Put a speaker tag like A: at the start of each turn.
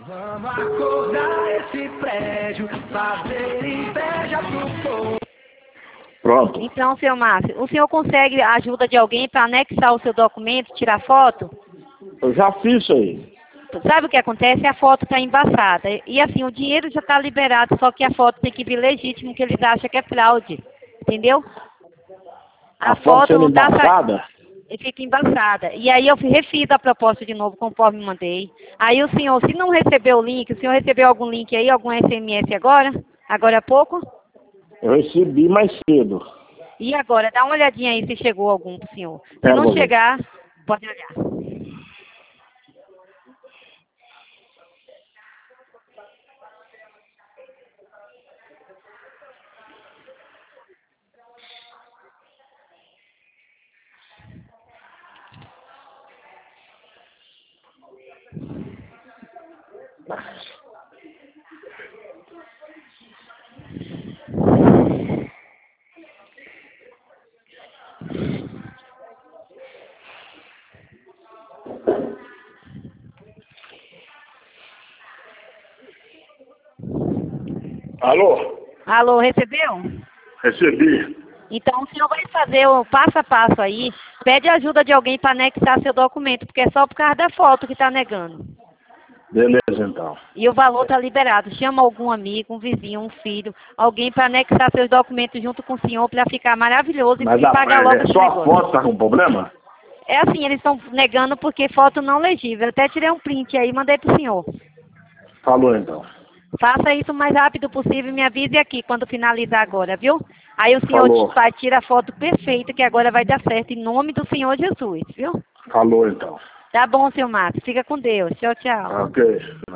A: Vamos acordar esse prédio, fazer inveja pro povo.
B: Pronto.
C: Então, seu Márcio, o senhor consegue a ajuda de alguém para anexar o seu documento, tirar foto?
B: Eu já fiz isso aí.
C: Sabe o que acontece? A foto está embaçada. E assim, o dinheiro já está liberado, só que a foto tem que vir legítimo, que eles acham que é fraude. Entendeu?
B: A foto sendo
C: não tá
B: embaçada?
C: e fica embaçada. E aí eu refiz a proposta de novo, conforme mandei. Aí o senhor, se não recebeu o link, o senhor recebeu algum link aí, algum SMS agora? Agora há pouco?
B: Eu recebi mais cedo.
C: E agora, dá uma olhadinha aí se chegou algum pro senhor. Se
B: Eu
C: não
B: vou ver.
C: chegar, pode olhar.
B: Alô?
C: Alô, recebeu?
B: Recebi.
C: Então o senhor vai fazer o passo a passo aí, pede ajuda de alguém para anexar seu documento, porque é só por causa da foto que está negando.
B: Beleza, então.
C: E o valor está liberado. Chama algum amigo, um vizinho, um filho, alguém para anexar seus documentos junto com o senhor para ficar maravilhoso
B: Mas
C: e pagar logo esse
B: só a
C: negócio.
B: foto tá com problema?
C: É assim, eles estão negando porque foto não legível. Eu até tirei um print aí e mandei pro senhor.
B: Falou, então.
C: Faça isso o mais rápido possível e me avise aqui quando finalizar agora, viu? Aí o senhor
B: Falou.
C: tira a foto perfeita que agora vai dar certo em nome do Senhor Jesus, viu?
B: Falou, então.
C: Tá bom, seu Márcio. Fica com Deus. Tchau, tchau.
B: Ok.